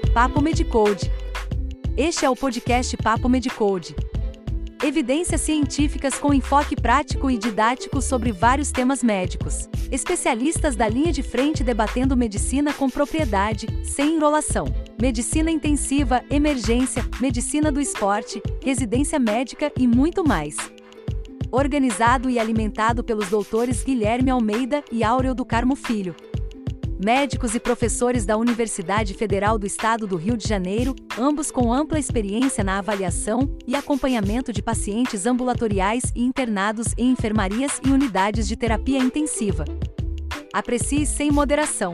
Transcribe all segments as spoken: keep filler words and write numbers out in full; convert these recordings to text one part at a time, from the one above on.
Papo Medicode. Este é o podcast Papo Medicode. Evidências científicas com enfoque prático e didático sobre vários temas médicos. Especialistas da linha de frente debatendo medicina com propriedade, sem enrolação. Medicina intensiva, emergência, medicina do esporte, residência médica e muito mais. Organizado e alimentado pelos doutores Guilherme Almeida e Áureo do Carmo Filho. Médicos e professores da Universidade Federal do Estado do Rio de Janeiro, ambos com ampla experiência na avaliação e acompanhamento de pacientes ambulatoriais e internados em enfermarias e unidades de terapia intensiva. Aprecie sem moderação.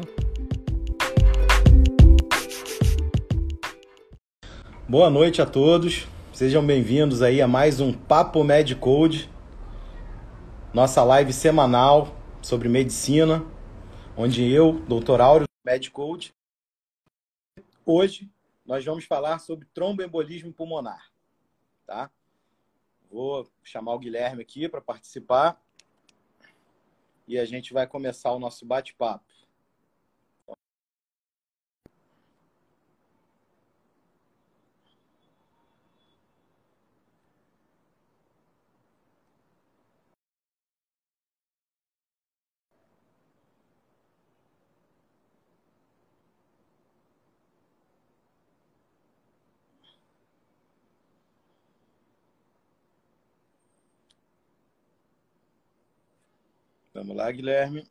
Boa noite a todos, sejam bem-vindos aí a mais um Papo Medicode, nossa live semanal sobre medicina, onde eu, doutor Áureo, Medicode, hoje nós vamos falar sobre tromboembolismo pulmonar, tá? Vou chamar o Guilherme aqui para participar e a gente vai começar o nosso bate-papo. Vamos lá, Guilherme.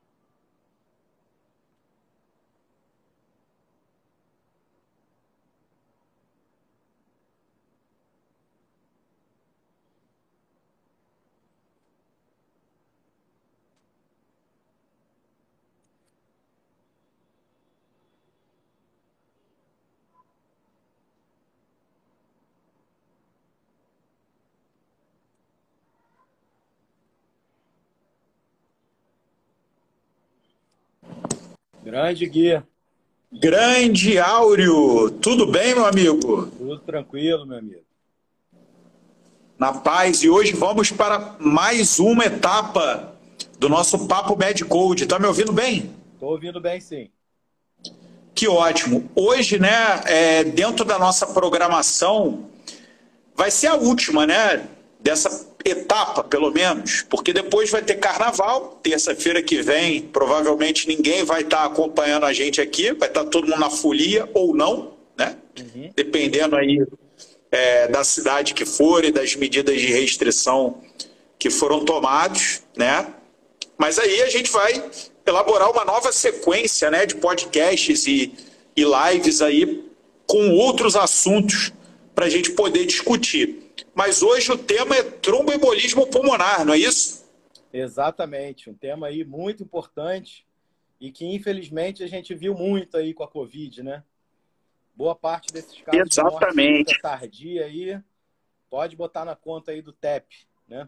Grande Gui. Grande Áureo. Tudo bem, meu amigo? Tudo tranquilo, meu amigo. Na paz. E hoje vamos para mais uma etapa do nosso Papo Medicode. Tá me ouvindo bem? Tô ouvindo bem, sim. Que ótimo. Hoje, né, é, dentro da nossa programação, vai ser a última, né, dessa etapa, pelo menos, porque depois vai ter carnaval, terça-feira que vem, provavelmente ninguém vai estar acompanhando a gente aqui, vai estar todo mundo na folia ou não, né? Uhum. Dependendo aí é, da cidade que for e das medidas de restrição que foram tomados, né? Mas aí a gente vai elaborar uma nova sequência, né, de podcasts e, e lives aí com outros assuntos para a gente poder discutir. Mas hoje o tema é tromboembolismo pulmonar, não é isso? Exatamente, um tema aí muito importante e que infelizmente a gente viu muito aí com a Covid, né? Boa parte desses casos Exatamente. de morte tardia aí, pode botar na conta aí do T E P, né?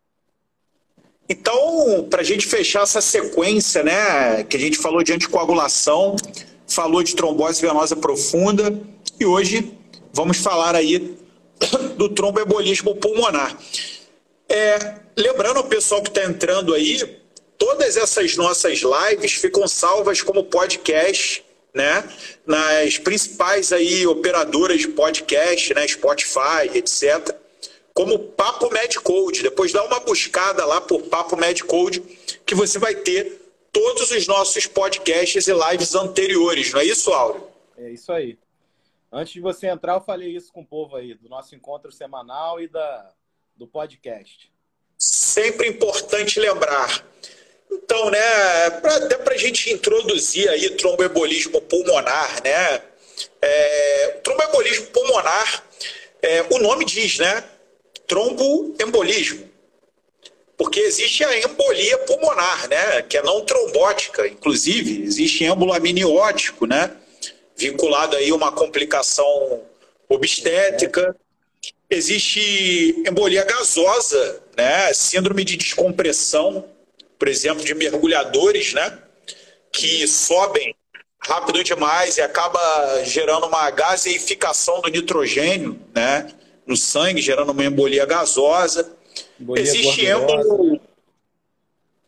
Então, para a gente fechar essa sequência, né, que a gente falou de anticoagulação, falou de trombose venosa profunda e hoje vamos falar aí do tromboembolismo pulmonar. É, lembrando o pessoal que está entrando aí, todas essas nossas lives ficam salvas como podcast, né, nas principais aí operadoras de podcast, né, Spotify, etcétera, como Papo Medicode. Depois dá uma buscada lá por Papo Medicode, que você vai ter todos os nossos podcasts e lives anteriores, não é isso, Áureo? É isso aí. Antes de você entrar, eu falei isso com o povo aí, do nosso encontro semanal e da, do podcast. Sempre importante lembrar. Então, né, pra, até para a gente introduzir aí tromboembolismo pulmonar, né? É, tromboembolismo pulmonar, é, o nome diz, né? Tromboembolismo. Porque existe a embolia pulmonar, né? Que é não trombótica, inclusive, existe êmbolo amniótico, né? Vinculado aí a uma complicação obstétrica. Existe embolia gasosa, né? Síndrome de descompressão, por exemplo, de mergulhadores, né? Que sobem rápido demais e acaba gerando uma gaseificação do nitrogênio, né? No sangue, gerando uma embolia gasosa. Embolia Existe gordurosa. êmbolo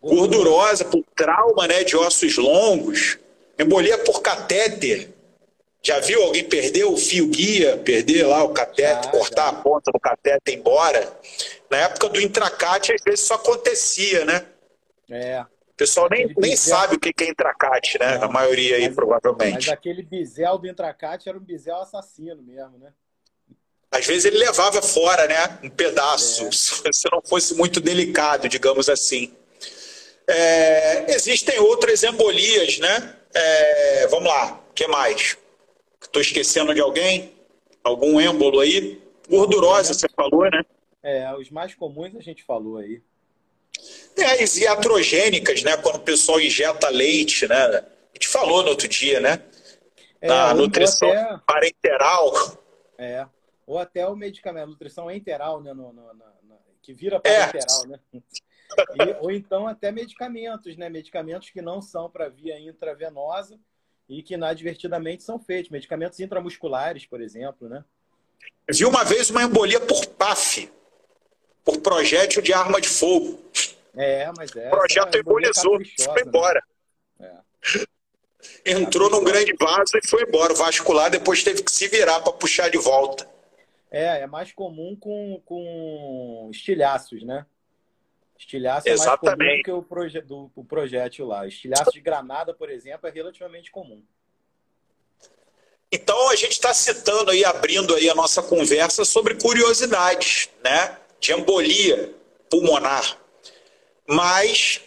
gordurosa por trauma, né? De ossos longos. Embolia por catéter. Já viu alguém perder o fio guia, perder lá o cateter, Já, cortar já. a ponta do cateter e ir embora? Na época do intracate, às vezes isso acontecia, né? É. O pessoal nem, Aquele nem bisel. sabe o que é intracate, né? A Não. maioria aí, Mas, mas provavelmente. aquele bisel do intracate era um bisel assassino mesmo, né? Às vezes ele levava fora, né? Um pedaço, É. se não fosse muito delicado, digamos assim. É, existem outras embolias, né? É, vamos lá, o que mais? Estou esquecendo de alguém? Algum êmbolo aí? Gordurosa, você falou, né? É, os mais comuns a gente falou aí. É, as iatrogênicas, né? Quando o pessoal injeta leite, né? A gente falou no outro dia, né? É, Na ou, ou nutrição até, parenteral. é, ou até o medicamento, a nutrição enteral, né? No, no, na, na, que vira É, parenteral, né? E, ou então até medicamentos, né? Medicamentos que não são para via intravenosa e que inadvertidamente são feitos. Medicamentos intramusculares, por exemplo, né? vi uma vez uma embolia por P A F, por projétil de arma de fogo. É, mas O é, projeto essa embolia embolizou, foi caprichosa, embora. né? É, Entrou num caprichosa. grande vaso e foi embora. O vascular depois teve que se virar para puxar de volta. É, é mais comum com, com estilhaços, né? Estilhaço é mais comum do Exatamente. que o, proje do, o projétil lá. Estilhaço de granada, por exemplo, é relativamente comum. Então a gente está citando aí, abrindo aí a nossa conversa sobre curiosidades, né? De embolia pulmonar. Mas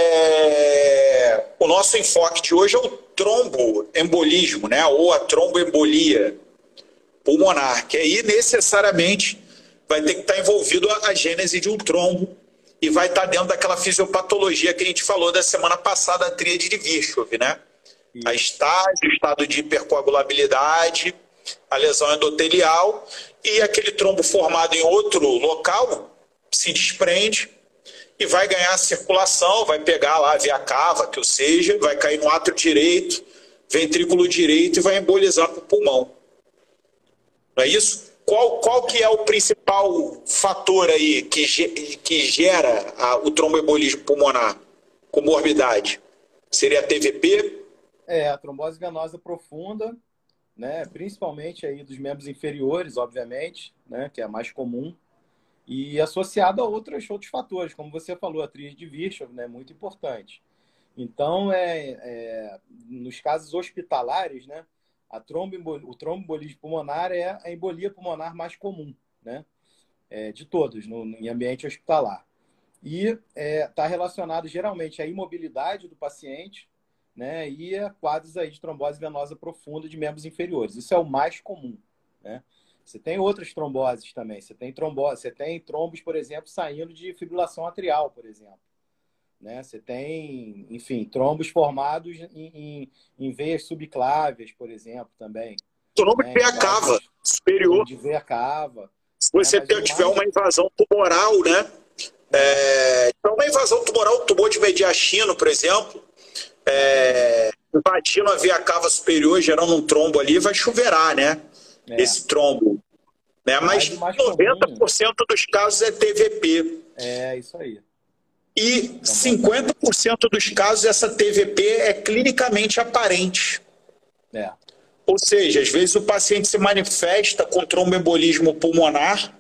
é, o nosso enfoque de hoje é o tromboembolismo, né? Ou a tromboembolia pulmonar, que aí necessariamente vai ter que estar envolvido a gênese de um trombo e vai estar dentro daquela fisiopatologia que a gente falou da semana passada, a tríade de Virchow, né? A estágio, o estado de hipercoagulabilidade, a lesão endotelial e aquele trombo formado em outro local se desprende e vai ganhar circulação, vai pegar lá a via cava, que ou seja, vai cair no átrio direito, ventrículo direito e vai embolizar para o pulmão. Não é isso? Qual, qual que é o principal fator aí que, que gera a, o tromboembolismo pulmonar? Comorbidade? Seria a T V P? É, a trombose venosa profunda, né? Principalmente aí dos membros inferiores, obviamente, né? Que é a mais comum. E associado a outros, outros fatores, como você falou, a tríade de Virchow, né? Muito importante. Então, é, é, nos casos hospitalares, né? A tromboembolia, o tromboembolismo pulmonar é a embolia pulmonar mais comum, né? É, de todos, no, em ambiente hospitalar. E está é, relacionado geralmente à imobilidade do paciente, né? E a quadros aí de trombose venosa profunda de membros inferiores. Isso é o mais comum, né? Você tem outras tromboses também. Você tem trombose, você tem trombos, por exemplo, saindo de fibrilação atrial, por exemplo. Né? Você tem, enfim, trombos formados em, em, em veias subclávias, por exemplo, também. Trombo Né? de veia cava superior. De veia cava. Se você né? tiver mais... uma invasão tumoral, né? É, então, uma invasão tumoral, tumor de mediastino, por exemplo, é, invadindo a veia cava superior, gerando um trombo ali, vai chuveirar, né? É. Esse trombo. Né? Mas, Mas noventa por cento comum... dos casos é T V P. É, isso aí. E então, cinquenta por cento dos casos essa T V P é clinicamente aparente. É. Ou seja, às vezes o paciente se manifesta com tromboembolismo pulmonar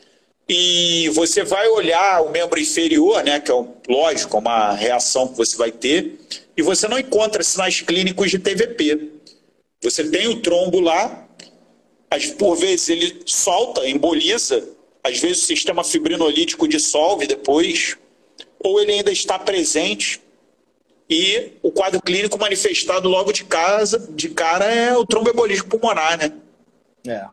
e você vai olhar o membro inferior, né, que é lógico, uma reação que você vai ter, e você não encontra sinais clínicos de T V P. Você tem o trombo lá, por vezes ele solta, emboliza, às vezes o sistema fibrinolítico dissolve depois, ou ele ainda está presente e o quadro clínico manifestado logo de, casa, de cara é o tromboembolismo pulmonar, né? É.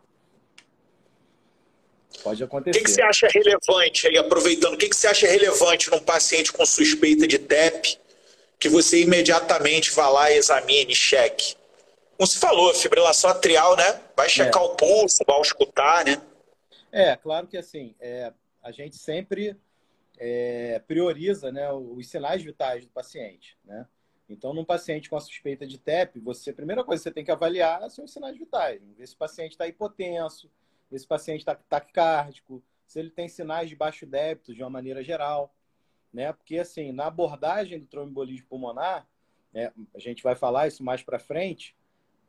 Pode acontecer. O que, que você acha relevante aí, aproveitando, o que, que você acha relevante num paciente com suspeita de T E P que você imediatamente vá lá e examine, cheque? Como você falou, fibrilação atrial, né? Vai checar é. o pulso, vai auscultar, né? É, claro que assim, é, a gente sempre é, prioriza, né, os sinais vitais do paciente, né? Então, num paciente com a suspeita de T E P, você, a primeira coisa que você tem que avaliar são os sinais vitais. Ver se o paciente está hipotenso, ver se o paciente está taquicárdico, se ele tem sinais de baixo débito de uma maneira geral, né? Porque, assim, na abordagem do tromboembolismo pulmonar, né, a gente vai falar isso mais para frente,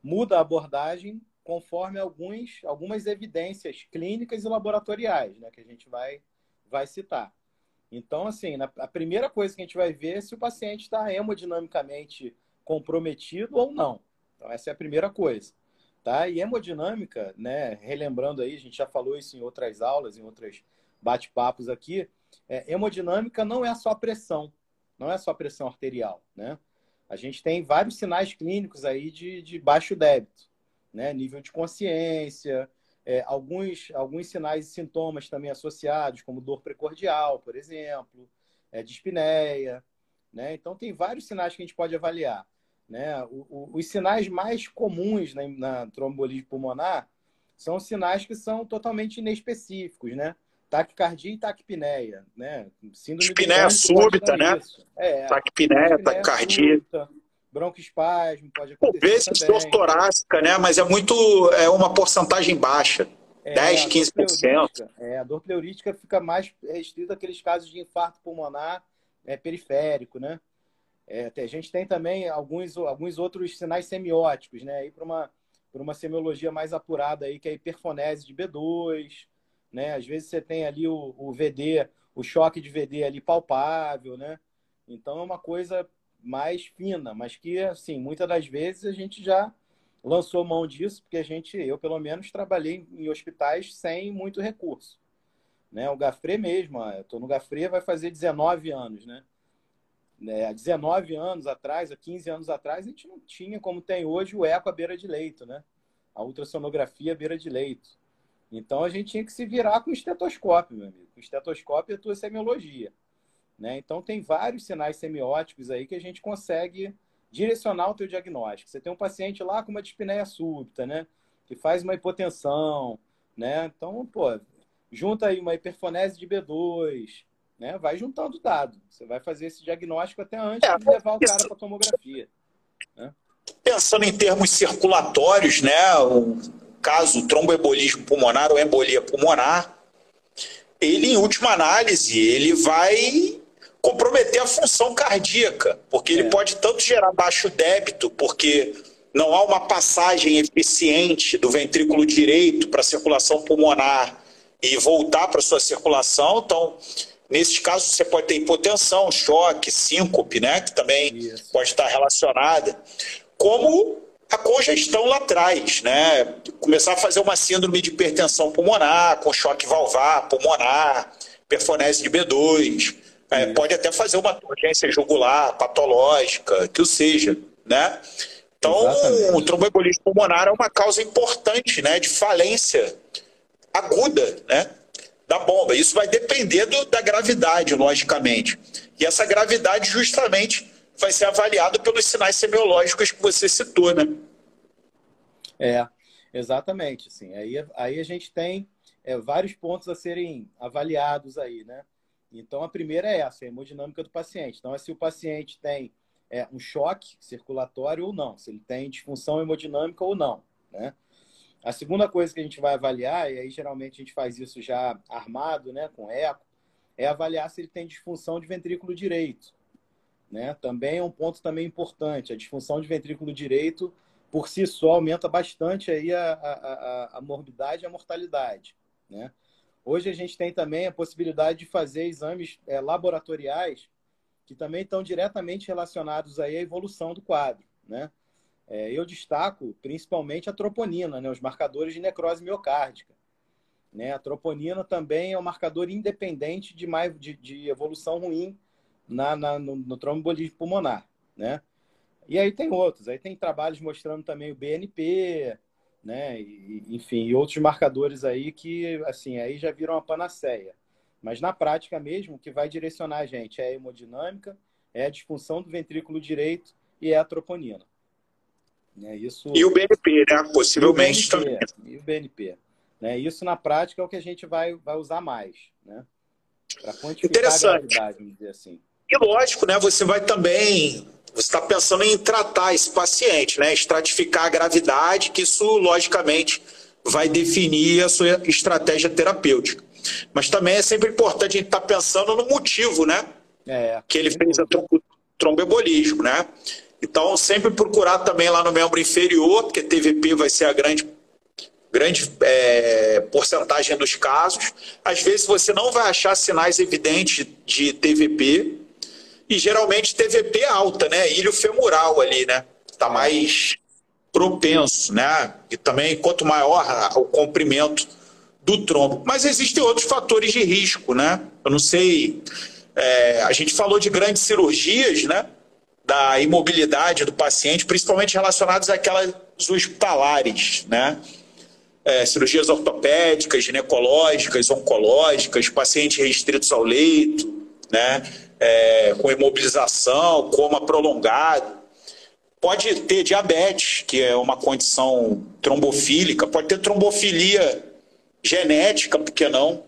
muda a abordagem conforme alguns, algumas evidências clínicas e laboratoriais, né, que a gente vai, vai citar. Então, assim, na, a primeira coisa que a gente vai ver é se o paciente está hemodinamicamente comprometido ou não. Então, essa é a primeira coisa. Tá? E hemodinâmica, né, relembrando aí, a gente já falou isso em outras aulas, em outros bate-papos aqui, é, hemodinâmica não é só pressão, não é só pressão arterial, né? A gente tem vários sinais clínicos aí de, de baixo débito, né? Nível de consciência, é, alguns, alguns sinais e sintomas também associados, como dor precordial, por exemplo, é, dispneia, né? Então, tem vários sinais que a gente pode avaliar, né? O, o, os sinais mais comuns na, na tromboembolismo pulmonar são sinais que são totalmente inespecíficos, né? Taquicardia e taquipneia, né? Síndrome Dispneia súbita, né? É, taquipneia, taquicardia. Broncoespasmo pode acontecer. Por vezes dor torácica, né? Mas é muito, é uma porcentagem baixa, é, dez, quinze por cento. É, a dor pleurítica fica mais restrita àqueles casos de infarto pulmonar é, periférico, né? É, a gente tem também alguns, alguns outros sinais semióticos, né? Aí para uma, para uma semiologia mais apurada aí, que é a hiperfonese de B dois, né? Às vezes você tem ali o, o V D, o choque de V D ali palpável, né? Então é uma coisa mais fina, mas que, assim, muitas das vezes a gente já lançou mão disso, porque a gente, eu pelo menos, trabalhei em hospitais sem muito recurso, né? O Gafré mesmo, eu estou no Gafré, vai fazer dezenove anos, né? É, há dezenove anos atrás, há quinze anos atrás, a gente não tinha, como tem hoje, o eco à beira de leito, né? A ultrassonografia à beira de leito. Então, a gente tinha que se virar com estetoscópio, meu amigo. Com estetoscópio é a tua semiologia, né? Então, tem vários sinais semióticos aí que a gente consegue direcionar o teu diagnóstico. Você tem um paciente lá com uma dispneia súbita, né? Que faz uma hipotensão, né? Então, pô, junta aí uma hiperfonese de B dois, né? Vai juntando dado. Você vai fazer esse diagnóstico até antes é, de levar o cara para a tomografia, né? Pensando em termos circulatórios, né? O caso tromboembolismo pulmonar ou embolia pulmonar, ele, em última análise, ele vai comprometer a função cardíaca, porque ele é. pode tanto gerar baixo débito, porque não há uma passagem eficiente do ventrículo direito para a circulação pulmonar e voltar para a sua circulação. Então, nesses casos, você pode ter hipotensão, choque, síncope, né, que também Isso. pode estar relacionada, como a congestão lá atrás, né? Começar a fazer uma síndrome de hipertensão pulmonar, com choque valvar pulmonar, hiperfonese de B dois, é, pode até fazer uma urgência jugular, patológica, que o seja, né? Então, Exatamente. o tromboembolismo pulmonar é uma causa importante, né, de falência aguda, né, da bomba. Isso vai depender do, da gravidade, logicamente. E essa gravidade justamente vai ser avaliada pelos sinais semiológicos que você citou, né? É, exatamente. Assim. Aí, aí a gente tem é, vários pontos a serem avaliados aí, né? Então, a primeira é essa, a hemodinâmica do paciente. Então, é se o paciente tem é, um choque circulatório ou não, se ele tem disfunção hemodinâmica ou não, né? A segunda coisa que a gente vai avaliar, e aí geralmente a gente faz isso já armado, né, com eco, é avaliar se ele tem disfunção de ventrículo direito, né? Também é um ponto também importante. A disfunção de ventrículo direito, por si só, aumenta bastante aí a, a, a, a morbidade e a mortalidade, né? Hoje a gente tem também a possibilidade de fazer exames é, laboratoriais que também estão diretamente relacionados aí à evolução do quadro, né? É, eu destaco principalmente a troponina, né? Os marcadores de necrose miocárdica, né? A troponina também é um marcador independente de, mais, de, de evolução ruim na, na, no, no tromboembolismo pulmonar, né? E aí tem outros, aí tem trabalhos mostrando também o B N P, né? E, enfim, e outros marcadores aí que, assim, aí já viram uma panaceia. Mas na prática mesmo, o que vai direcionar a gente é a hemodinâmica, é a disfunção do ventrículo direito e é a troponina. É isso... E o B N P, né? Possivelmente e o B N P, também. E o B N P. Né? Isso na prática é o que a gente vai, vai usar mais, né? Para quantificar a gravidade, vamos dizer assim. E lógico, né? Você vai também... Você está pensando em tratar esse paciente, né? Estratificar a gravidade, que isso, logicamente, vai definir a sua estratégia terapêutica. Mas também é sempre importante a gente estar pensando no motivo, né? É, que ele fez o tromboembolismo, né? Então, sempre procurar também lá no membro inferior, porque T V P vai ser a grande, grande é, porcentagem dos casos. Às vezes você não vai achar sinais evidentes de T V P, e geralmente T V P alta, né? Ilho femoral ali, né? Está mais propenso, né? E também quanto maior o comprimento do trombo. Mas existem outros fatores de risco, né? Eu não sei... É, a gente falou de grandes cirurgias, né? Da imobilidade do paciente, principalmente relacionadas àquelas hospitalares, né? É, cirurgias ortopédicas, ginecológicas, oncológicas, pacientes restritos ao leito, né? É, com imobilização, coma prolongado. Pode ter diabetes, que é uma condição trombofílica, pode ter trombofilia genética, por que não?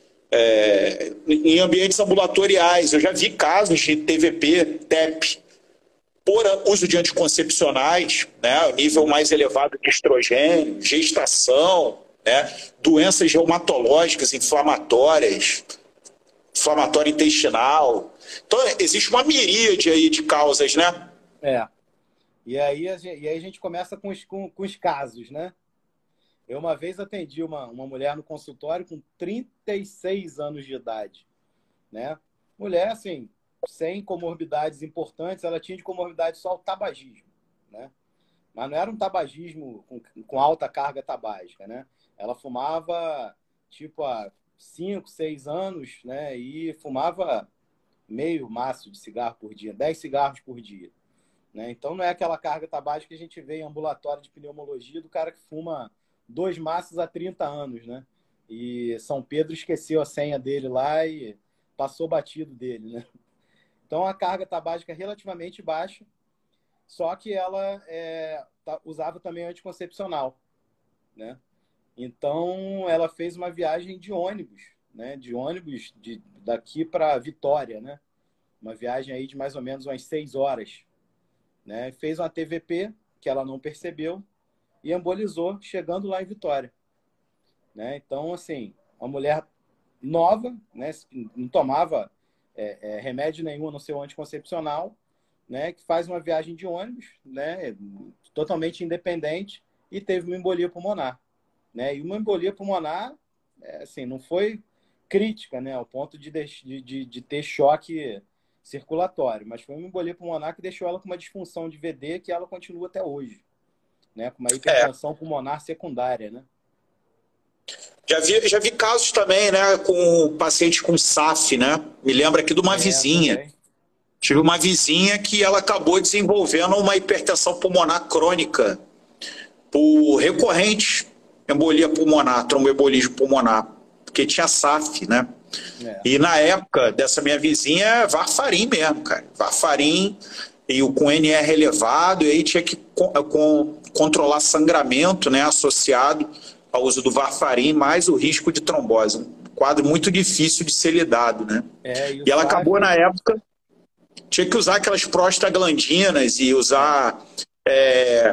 É, em ambientes ambulatoriais, eu já vi casos de T V P, T E P, por uso de anticoncepcionais, né, o nível mais elevado de estrogênio, gestação, né, doenças reumatológicas, inflamatórias, inflamatória intestinal. Então, existe uma miríade aí de causas, né? É. E aí, a gente, e aí a gente começa com os, com, com os casos, né? Eu uma vez atendi uma, uma mulher no consultório com trinta e seis anos de idade, né? Mulher, assim, sem comorbidades importantes, ela tinha de comorbidade só o tabagismo, né? Mas não era um tabagismo com, com alta carga tabágica, né? Ela fumava, tipo, há cinco, seis anos, né? E fumava meio maço de cigarro por dia, dez cigarros por dia, né? Então não é aquela carga tabágica que a gente vê em ambulatório de pneumologia do cara que fuma dois maços há trinta anos, né? E São Pedro esqueceu a senha dele lá e passou batido dele, né? Então a carga tabágica é relativamente baixa, só que ela é, usava também anticoncepcional, né? Então ela fez uma viagem de ônibus, né? De ônibus de, daqui para Vitória, né? Uma viagem aí de mais ou menos umas seis horas, né? Fez uma T V P que ela não percebeu e embolizou chegando lá em Vitória, né? Então, assim, uma mulher nova, né? Não tomava é, é, remédio nenhum no seu anticoncepcional, né? Que faz uma viagem de ônibus, né? Totalmente independente e teve uma embolia pulmonar, né? E uma embolia pulmonar, é, assim, não foi crítica, né? Ao ponto de, de, de ter choque circulatório, mas foi uma embolia pulmonar que deixou ela com uma disfunção de V D que ela continua até hoje, né? Com uma hipertensão é. pulmonar secundária, né? Já vi, já vi casos também, né? Com paciente com S A F, né? Me lembra aqui de uma é, vizinha. Também. Tive uma vizinha que ela acabou desenvolvendo uma hipertensão pulmonar crônica por recorrente embolia pulmonar, tromboembolismo pulmonar, porque tinha S A F, né? É. E na época dessa minha vizinha, varfarin mesmo, cara. Varfarin e o com N R elevado, e aí tinha que com, com, controlar sangramento, né, associado ao uso do varfarin, mais o risco de trombose. Um quadro muito difícil de ser lidado, né? É, e, e ela acabou que... na época, tinha que usar aquelas prostaglandinas e usar é...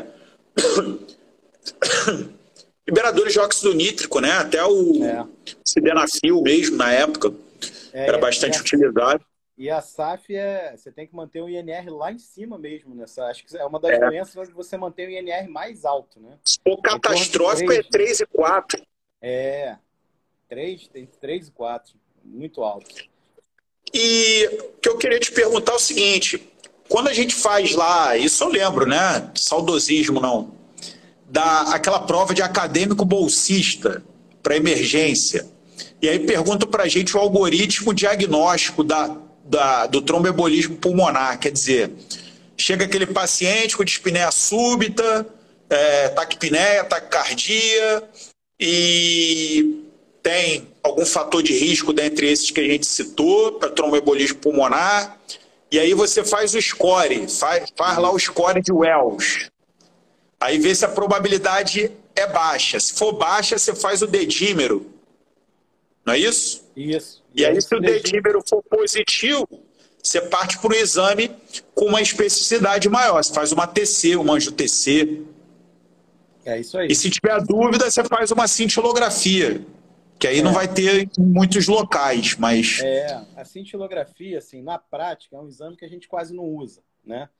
liberadores de óxido nítrico, né? Até o é. sildenafil mesmo, na época, é, era bastante é. utilizado. E a S A F, é, você tem que manter o I N R lá em cima mesmo, né? Acho que é uma das é. doenças onde você mantém o I N R mais alto, né? O catastrófico é três e quatro. É, três, tem três e quatro, muito alto. E o que eu queria te perguntar é o seguinte, quando a gente faz lá, isso eu lembro, né? Saudosismo não, da aquela prova de acadêmico bolsista para emergência, e aí pergunta para a gente o algoritmo diagnóstico da Da, do tromboembolismo pulmonar, quer dizer, chega aquele paciente com dispneia súbita, é, taquipneia, taquicardia, e tem algum fator de risco dentre esses que a gente citou para tromboembolismo pulmonar, e aí você faz o score, faz, faz lá o score de Wells, aí vê se a probabilidade é baixa. Se for baixa, você faz o dedímero, não é isso? Isso. E aí, se o dedímero for positivo, você parte para o exame com uma especificidade maior. Você faz uma T C, uma angio-T C. É isso aí. E se tiver dúvida, você faz uma cintilografia, que aí é. não vai ter em muitos locais, mas... É, a cintilografia, assim, na prática, é um exame que a gente quase não usa, né?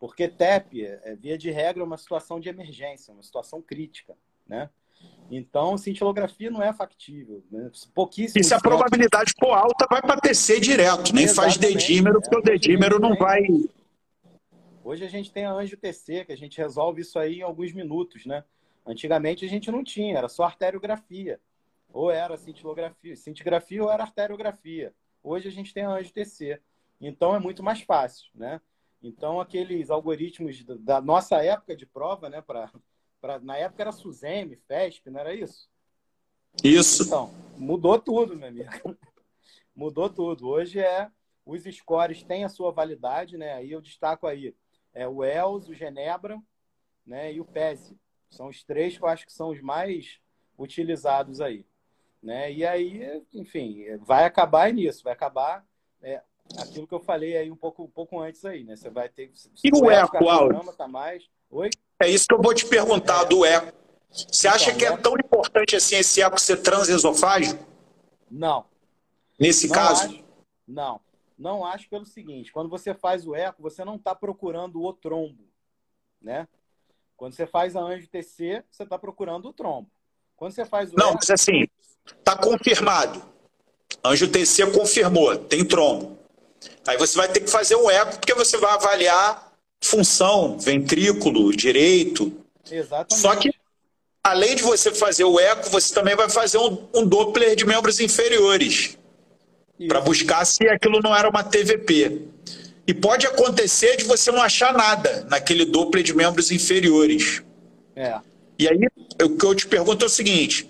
porque T E P, é, via de regra, é uma situação de emergência, uma situação crítica, né? Então, cintilografia não é factível, né? Pouquíssimo. E se a probabilidade for alta, vai para T C direto, nem faz dedímero, porque é, o dedímero não tem... vai... Hoje a gente tem a Anjo T C, que a gente resolve isso aí em alguns minutos, né? Antigamente a gente não tinha, era só arteriografia. Ou era cintilografia, cintigrafia ou era arteriografia. Hoje a gente tem a Anjo T C. Então é muito mais fácil, né? Então aqueles algoritmos da nossa época de prova, né? Pra, pra, na época era SUSEMI, FESP, não era isso? Isso. Então, mudou tudo, meu amigo. Mudou tudo. Hoje é... Os scores têm a sua validade, né? Aí eu destaco aí é, o E L S, o Genebra, né? E o P E S I. São os três que eu acho que são os mais utilizados aí. Né? E aí, enfim, vai acabar nisso. Vai acabar é, aquilo que eu falei aí um pouco, um pouco antes aí, né? Você vai ter... E o eco, Áureo? Tá mais... Oi? É isso que eu vou te perguntar é. do eco. Você acha então, que é tão importante assim esse eco ser transesofágico? Não. Nesse não caso? Acho, não. Não acho pelo seguinte, quando você faz o eco, você não está procurando o trombo, né? Quando você faz a Anjo T C, você está procurando o trombo. Quando você faz o Não, eco... mas assim, está confirmado. Anjo T C confirmou, tem trombo. Aí você vai ter que fazer um eco, porque você vai avaliar função, ventrículo, direito. Exatamente. Só que, além de você fazer o eco, você também vai fazer um, um Doppler de membros inferiores. Para buscar se aquilo não era uma T V P. E pode acontecer de você não achar nada naquele Doppler de membros inferiores. É. E aí, o que eu te pergunto é o seguinte,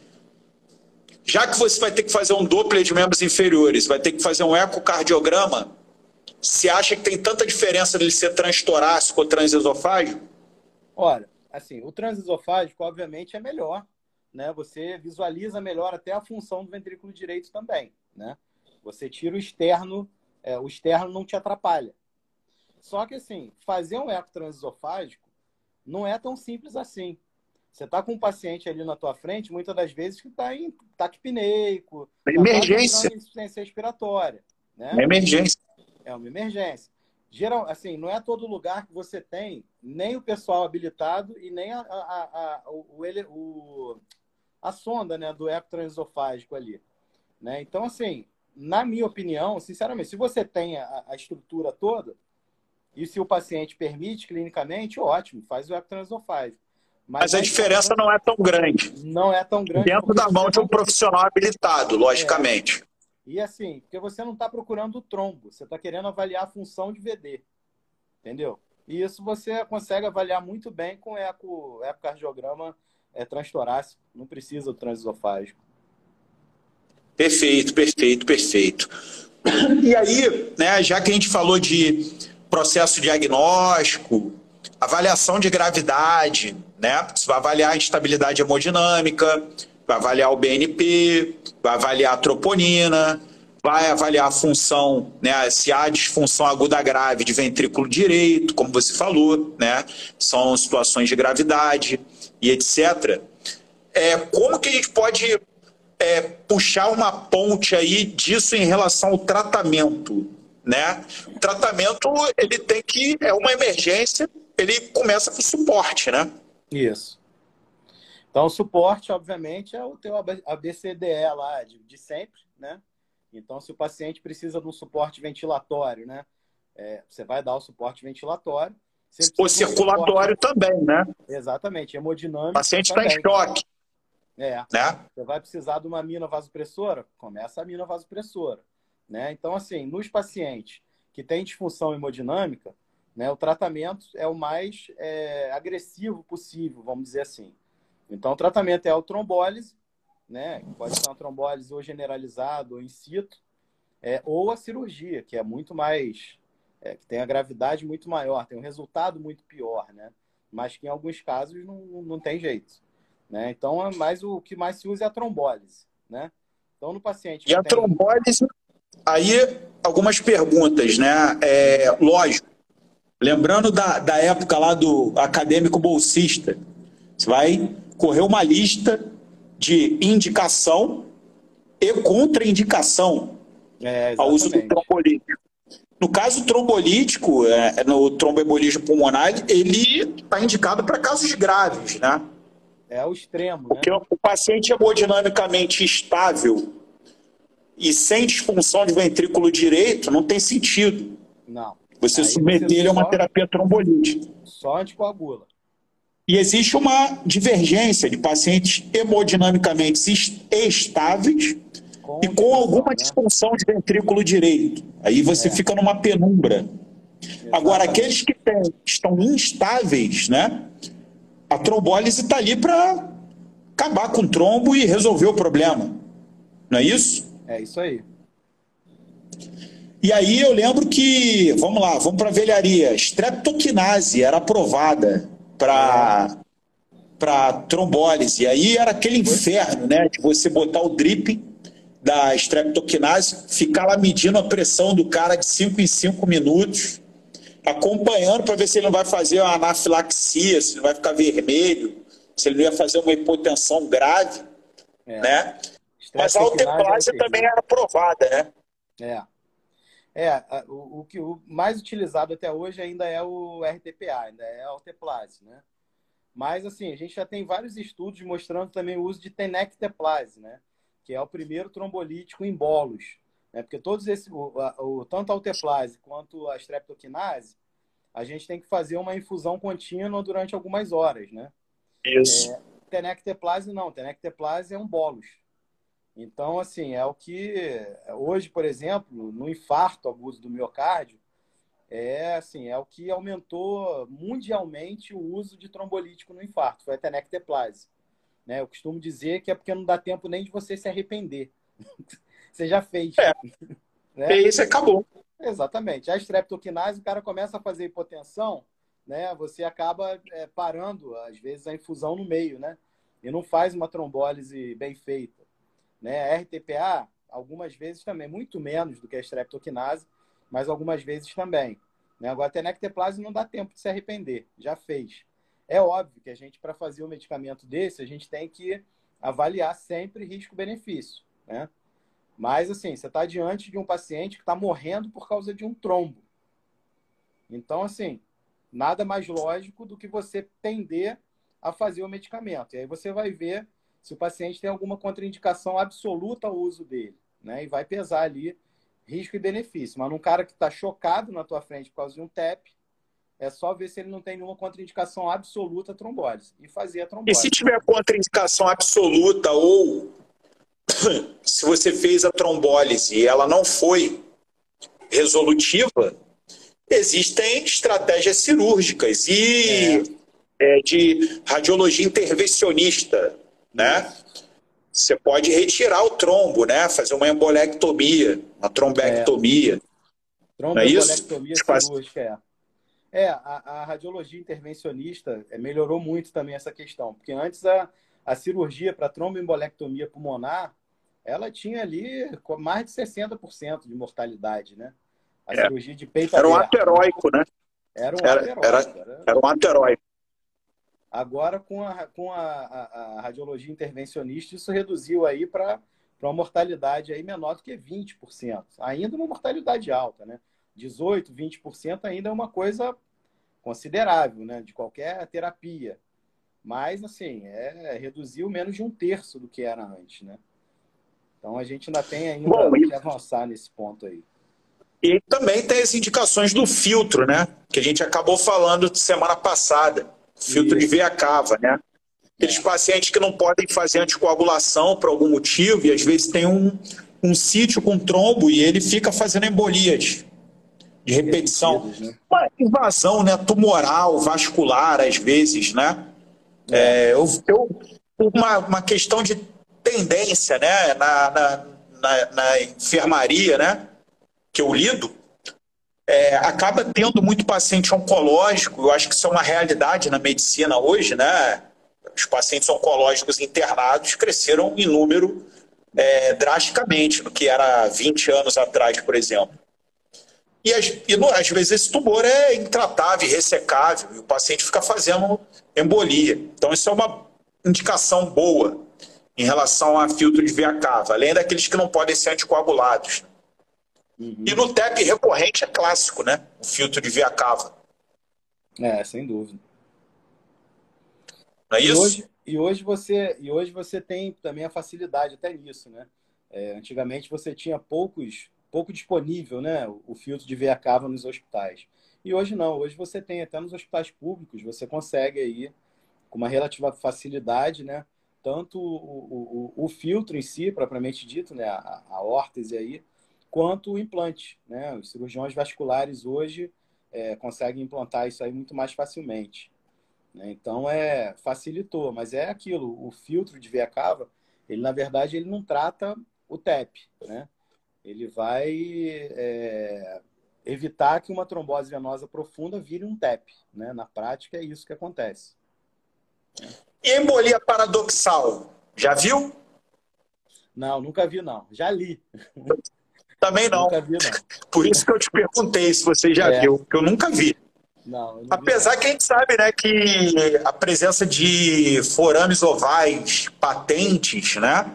já que você vai ter que fazer um Doppler de membros inferiores, vai ter que fazer um ecocardiograma, você acha que tem tanta diferença dele ser transtorácico ou transesofágico? Olha, assim, o transesofágico, obviamente, é melhor, né? Você visualiza melhor até a função do ventrículo direito também, né? Você tira o externo, é, o externo não te atrapalha. Só que, assim, fazer um eco transesofágico não é tão simples assim. Você está com um paciente ali na tua frente, muitas das vezes, que está em taquipneico, emergência. Tá insuficiência respiratória. Né? É emergência. É uma emergência. Geral, assim, não é todo lugar que você tem nem o pessoal habilitado e nem a, a, a, a, o, o, a sonda, né, do eco transesofágico ali. Né? Então, assim... Na minha opinião, sinceramente, se você tem a, a estrutura toda e se o paciente permite clinicamente, ótimo, faz o eco transesofágico. Mas, Mas a diferença não é tão grande. Não é tão grande. Dentro da mão de um profissional habilitado, logicamente. É. E assim, porque você não está procurando o trombo, você está querendo avaliar a função de V D. Entendeu? E isso você consegue avaliar muito bem com eco, ecocardiograma é, transtorácico. Não precisa do transesofágico. Perfeito, perfeito, perfeito. E aí, né, já que a gente falou de processo diagnóstico, avaliação de gravidade, né? Você vai avaliar a instabilidade hemodinâmica, vai avaliar o B N P, vai avaliar a troponina, vai avaliar a função, né, se há disfunção aguda grave de ventrículo direito, como você falou, né? São situações de gravidade e etcétera. É, como que a gente pode... É, puxar uma ponte aí disso em relação ao tratamento, né? O tratamento, ele tem que, é uma emergência, ele começa com suporte, né? Isso. Então, o suporte, obviamente, é o teu A B C D E lá, de, de sempre, né? Então, se o paciente precisa de um suporte ventilatório, né? É, você vai dar o suporte ventilatório. O circulatório suporte... também, né? Exatamente, hemodinâmico. O paciente está em choque. É, né? Você vai precisar de uma aminovasopressora? Começa a aminovasopressora. Né? Então, assim, nos pacientes que têm disfunção hemodinâmica, né, o tratamento é o mais é, agressivo possível, vamos dizer assim. Então, o tratamento é a trombólise, né, que pode ser uma trombólise ou generalizada ou in situ, é, ou a cirurgia, que é muito mais, é, que tem a gravidade muito maior, tem um resultado muito pior, né? Mas que em alguns casos não, não tem jeito. Né? Então, é mais, o que mais se usa é a trombólise. Né? Então, no paciente... E a tem... trombólise, aí algumas perguntas, né? É, lógico, lembrando da, da época lá do acadêmico bolsista, você vai correr uma lista de indicação e contraindicação é, ao uso do trombolítico. No caso trombolítico, é, no tromboembolismo pulmonar, ele está indicado para casos graves, né? É o extremo, né? Porque o paciente hemodinamicamente estável e sem disfunção de ventrículo direito, não tem sentido. Não. Você Aí submeter você ele a uma só- terapia trombolítica. Só anticoagula. E existe uma divergência de pacientes hemodinamicamente estáveis Com e com alguma né? disfunção de ventrículo direito. Aí você É. fica numa penumbra. Agora, Exatamente. aqueles que têm- estão instáveis, né? A trombólise está ali para acabar com o trombo e resolver o problema. Não é isso? É isso aí. E aí eu lembro que, vamos lá, vamos para a velharia. Streptokinase era aprovada para para trombólise. E aí era aquele inferno, né? De você botar o drip da streptokinase, ficar lá medindo a pressão do cara de cinco em cinco minutos, acompanhando para ver se ele não vai fazer uma anafilaxia, se ele vai ficar vermelho, se ele não ia fazer uma hipotensão grave, É. né? Mas a Streptokinase alteplase é também terrível. era aprovada, né? É. É, a- o, o que o mais utilizado até hoje ainda é o R T P A, ainda é a alteplase, né? Mas, assim, a gente já tem vários estudos mostrando também o uso de tenecteplase, né? Que é o primeiro trombolítico em bolos, né? Porque todos esses, o, a- o, tanto a alteplase quanto a streptokinase, a gente tem que fazer uma infusão contínua durante algumas horas, né? Isso. Tenecteplase não, tenecteplase é um bolos. Então, assim, é o que hoje, por exemplo, no infarto agudo do miocárdio, é assim, é o que aumentou mundialmente o uso de trombolítico no infarto, foi a tenecteplase, né? Eu costumo dizer que é porque não dá tempo nem de você se arrepender. Você já fez. É. Né? E isso acabou. Exatamente. A streptokinase, o cara começa a fazer hipotensão, né? Você acaba é, parando, às vezes, a infusão no meio, né? E não faz uma trombólise bem feita. Né? A R T P A, algumas vezes também, muito menos do que a streptokinase, mas algumas vezes também. Né? Agora, a tenecteplase não dá tempo de se arrepender, já fez. É óbvio que a gente, para fazer um medicamento desse, a gente tem que avaliar sempre risco-benefício. Né? Mas, assim, você está diante de um paciente que está morrendo por causa de um trombo. Então, assim, nada mais lógico do que você tender a fazer o medicamento. E aí você vai ver se o paciente tem alguma contraindicação absoluta ao uso dele, né? E vai pesar ali risco e benefício. Mas num cara que está chocado na tua frente por causa de um T E P, é só ver se ele não tem nenhuma contraindicação absoluta à trombólise e fazer a E trombólise. se tiver contraindicação absoluta ou se você fez a trombólise e ela não foi resolutiva, existem estratégias cirúrgicas e é. É, de radiologia intervencionista, né? Você pode retirar o trombo, né? Fazer uma embolectomia, uma trombectomia. É. Tromboembolectomia cirúrgica, é. É, a, a radiologia intervencionista melhorou muito também essa questão, porque antes a, a cirurgia para tromboembolectomia pulmonar, ela tinha ali mais de sessenta por cento de mortalidade, né? A é. cirurgia de peito era aberto. Era um ato heróico, né? Era um era, ato heróico. Era, era... era um ato heróico. Agora, com a, com a, a, a radiologia intervencionista, isso reduziu aí para uma mortalidade aí menor do que vinte por cento. Ainda uma mortalidade alta, né? dezoito por cento, vinte por cento ainda é uma coisa considerável, né? De qualquer terapia. Mas, assim, é, reduziu menos de um terço do que era antes, né? Então, a gente ainda tem ainda Bom, que avançar nesse ponto aí. E também tem as indicações do filtro, né? Que a gente acabou falando semana passada. Filtro Isso. de veia cava, né? Aqueles é. pacientes que não podem fazer anticoagulação por algum motivo e às vezes tem um, um sítio com trombo e ele fica fazendo embolias de repetição. Né? Uma invasão, né, tumoral, vascular, às vezes, né? É. É, eu, eu, uma, uma questão de tendência, né? Na, na, na, na enfermaria, né? Que eu lido, É, acaba tendo muito paciente oncológico. Eu acho que isso é uma realidade na medicina hoje, né? Os pacientes oncológicos internados cresceram em número é, drasticamente do que era vinte anos atrás, por exemplo. E, as, e no, às vezes esse tumor é intratável, ressecável, e o paciente fica fazendo embolia. Então isso é uma indicação boa em relação a filtro de veia cava, além daqueles que não podem ser anticoagulados. Uhum. E no T E P recorrente é clássico, né? O filtro de via cava. É, sem dúvida. Não é e isso? Hoje, e, hoje você, e hoje você tem também a facilidade até nisso, né? É, antigamente você tinha poucos, pouco disponível, né? O, o filtro de via cava nos hospitais. E hoje não, hoje você tem até nos hospitais públicos, você consegue aí, com uma relativa facilidade, né? Tanto o, o, o filtro em si, propriamente dito, né? A, a órtese aí, quanto o implante, né? Os cirurgiões vasculares hoje é, conseguem implantar isso aí muito mais facilmente. Né? Então, é, facilitou, mas é aquilo, o filtro de veia cava, ele, na verdade, ele não trata o T E P, né? Ele vai é, evitar que uma trombose venosa profunda vire um T E P, né? Na prática, é isso que acontece. E embolia paradoxal, já viu? Não, nunca vi, não. Já li. Também não. Nunca vi, não. Por isso que eu te perguntei se você já é. viu, porque eu nunca vi. Não, eu não Apesar vi, que a gente sabe, né, que a presença de forames ovais patentes, né,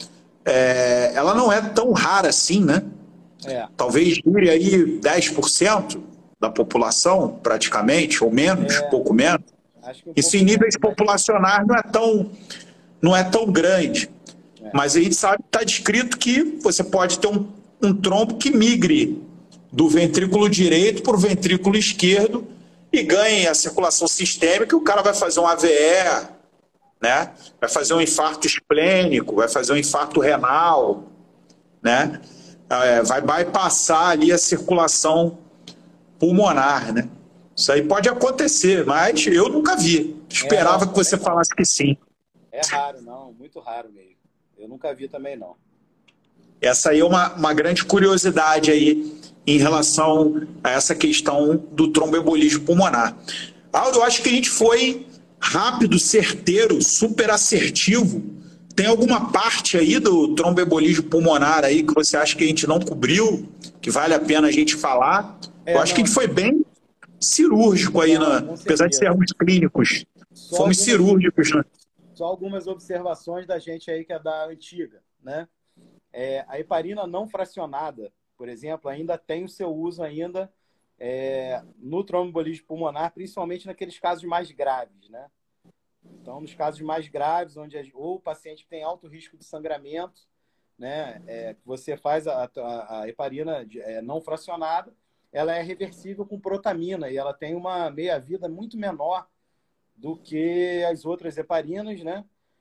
é, ela não é tão rara assim, né? É. Talvez dure aí dez por cento da população, praticamente, ou menos, é. pouco menos. Acho que um Isso em níveis menos, populacionais não é tão, não é tão grande. É. Mas a gente sabe que está descrito que você pode ter um, um trombo que migre do ventrículo direito para o ventrículo esquerdo e ganhe a circulação sistêmica, e o cara vai fazer um A V E, né? Vai fazer um infarto esplênico, vai fazer um infarto renal, né? É, vai bypassar ali a circulação pulmonar, né? Isso aí pode acontecer, mas eu nunca vi. Esperava é, não, que você falasse que sim. É raro, não. Muito raro mesmo. Eu nunca vi também, não. Essa aí é uma, uma grande curiosidade aí em relação a essa questão do tromboembolismo pulmonar. Aldo, eu acho que a gente foi rápido, certeiro, super assertivo. Tem alguma parte aí do tromboembolismo pulmonar aí que você acha que a gente não cobriu, que vale a pena a gente falar? É, eu acho não. que a gente foi bem cirúrgico aí, não, na, apesar de sermos clínicos. Só Fomos algumas, cirúrgicos, né? Só algumas observações da gente aí que é da antiga, né? É, a heparina não fracionada, por exemplo, ainda tem o seu uso ainda é, no tromboembolismo pulmonar, principalmente naqueles casos mais graves, né? Então, nos casos mais graves, onde ou o paciente tem alto risco de sangramento, né, é, você faz a, a, a heparina é, não fracionada, ela é reversível com protamina e ela tem uma meia-vida muito menor do que as outras heparinas, né?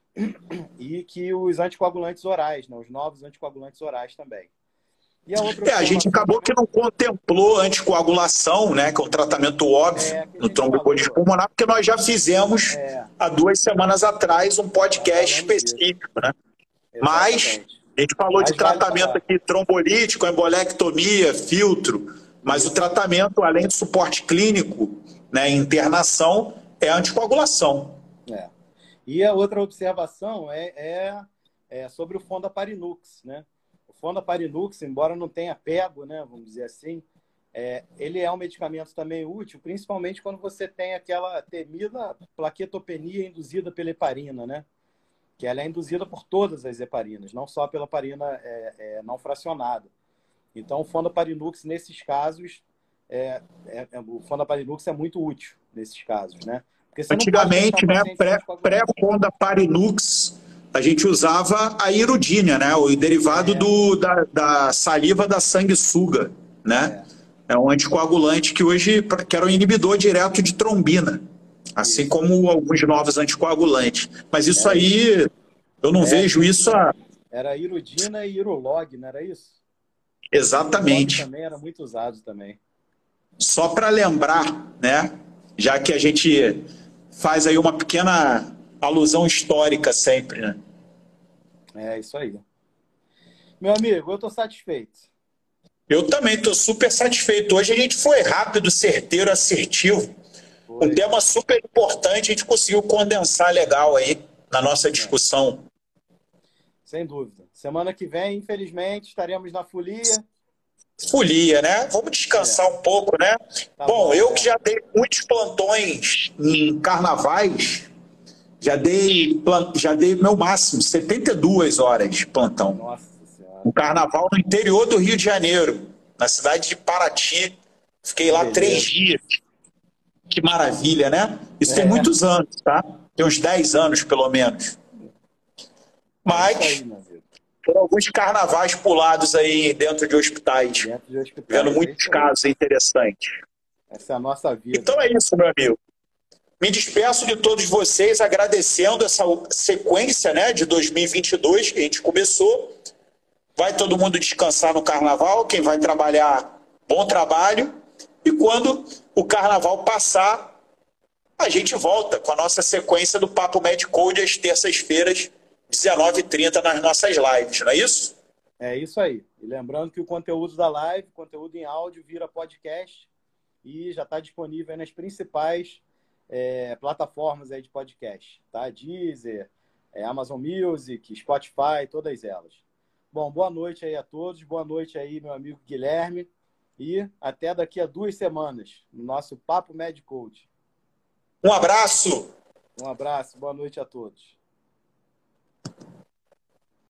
E que os anticoagulantes orais, né? Os novos anticoagulantes orais também. E a outra é, a gente acabou que não contemplou anticoagulação, né, que é um tratamento óbvio é, no tromboembolismo pulmonar, porque nós já fizemos é. há duas semanas atrás um podcast específico, né? Mas a gente falou mas de tratamento vale aqui trombolítico, embolectomia, filtro, mas Isso. o tratamento, além do suporte clínico, né, internação, é anticoagulação. É. E a outra observação é, é, é sobre o Fondaparinux, né? Fondaparinux, embora não tenha pego, né, vamos dizer assim, é, ele é um medicamento também útil, principalmente quando você tem aquela temida plaquetopenia induzida pela heparina, né? Que ela é induzida por todas as heparinas, não só pela heparina é, é, não fracionada. Então, o Fondaparinux, nesses casos, é, é, é, o Fondaparinux é muito útil nesses casos, né? Porque você antigamente, né, pré-Fondaparinux, a gente usava a irudínia, né? O derivado é. do, da, da saliva da sanguessuga, né? É. é um anticoagulante que hoje que era um inibidor direto de trombina, assim isso. como alguns novos anticoagulantes. Mas isso é. aí, eu não é. vejo isso a... Era irudina e irolog, não era isso? Exatamente. Também era muito usado também. Só para lembrar, né? Já que a gente faz aí uma pequena alusão histórica sempre, né? É isso aí. Meu amigo, eu estou satisfeito. Eu também estou super satisfeito. Hoje a gente foi rápido, certeiro, assertivo. Foi. Um tema super importante, a gente conseguiu condensar legal aí na nossa discussão. Sem dúvida. Semana que vem, infelizmente, estaremos na folia. Folia, né? Vamos descansar é. um pouco, né? Tá bom, bom, eu que já dei muitos plantões em carnavais, já dei, já dei meu máximo, setenta e duas horas de plantão. Nossa Senhora. Um carnaval no interior do Rio de Janeiro. na cidade de Paraty. Fiquei lá Beleza. três dias. Que maravilha, né? Isso É. tem muitos anos, tá? Tem uns dez anos, pelo menos. Mas É isso aí, meu amigo. foram alguns carnavais pulados aí dentro de hospitais. Dentro de hospitais. Vendo É muitos isso aí. casos interessantes. Essa é a nossa vida. Então é isso, meu amigo. Me despeço de todos vocês, agradecendo essa sequência, né, de dois mil e vinte e dois que a gente começou. Vai todo mundo descansar no carnaval, quem vai trabalhar, bom trabalho. E quando o carnaval passar, a gente volta com a nossa sequência do Papo Med Code às terças-feiras, dezenove e trinta, nas nossas lives, não é isso? É isso aí. E lembrando que o conteúdo da live, conteúdo em áudio, vira podcast e já está disponível aí nas principais é, plataformas aí de podcast, tá? Deezer, é, Amazon Music, Spotify, todas elas. Bom, boa noite aí a todos, boa noite aí, meu amigo Guilherme, e até daqui a duas semanas no nosso Papo Med Code. Um abraço! Um abraço, boa noite a todos.